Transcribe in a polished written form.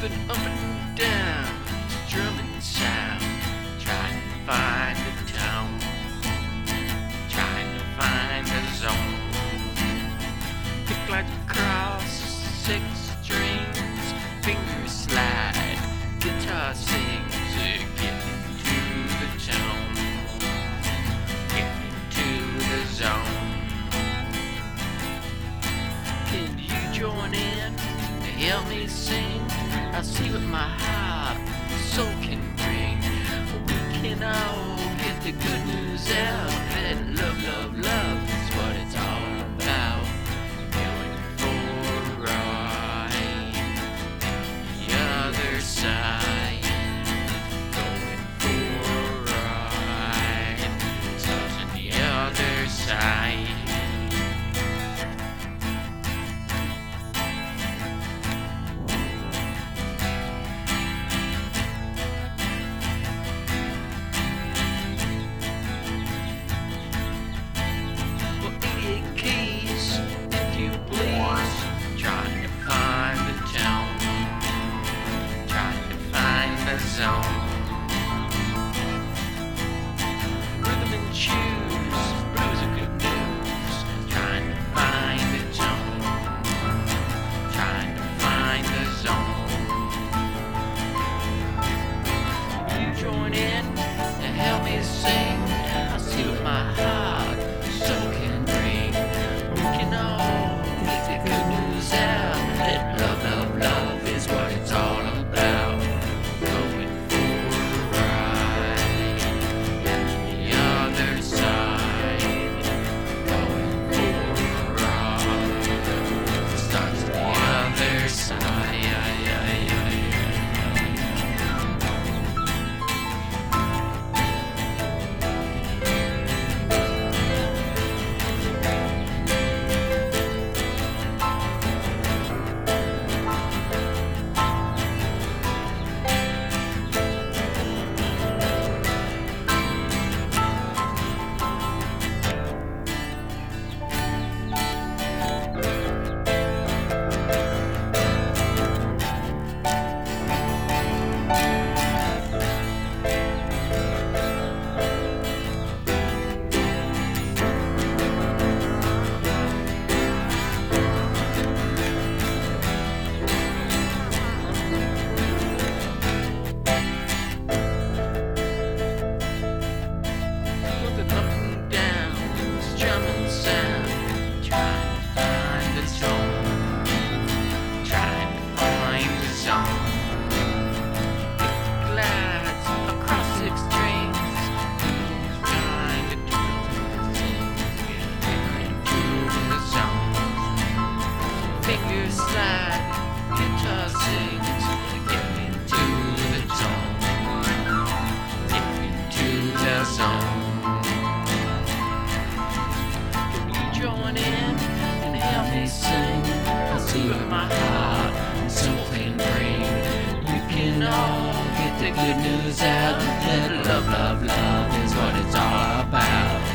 Flipping up and down, strumming sound, trying to find the tone, trying to find the zone. Pick like across 6 strings, fingers slide, guitar sings, get into the tone, get into the zone. Can you join in to help me sing? I see what my heart and soul can bring. We can all get the good news out that love, love, love is what it's all about. Going for a ride, the other side. Going for a ride, touching the other side. Zone. Rhythm and choose, blues are good news. Trying to find the tone, trying to find the zone. You join in to help me sing. I see what my heart and soul can bring. We can all get the good news out that love, love, love is what it's all about. Fingers slide, guitar sings, get into the tone, get into the zone. Can you join in and help me sing? I'll see what my heart and soul can bring. You can all get the good news out that love, love, love is what it's all about.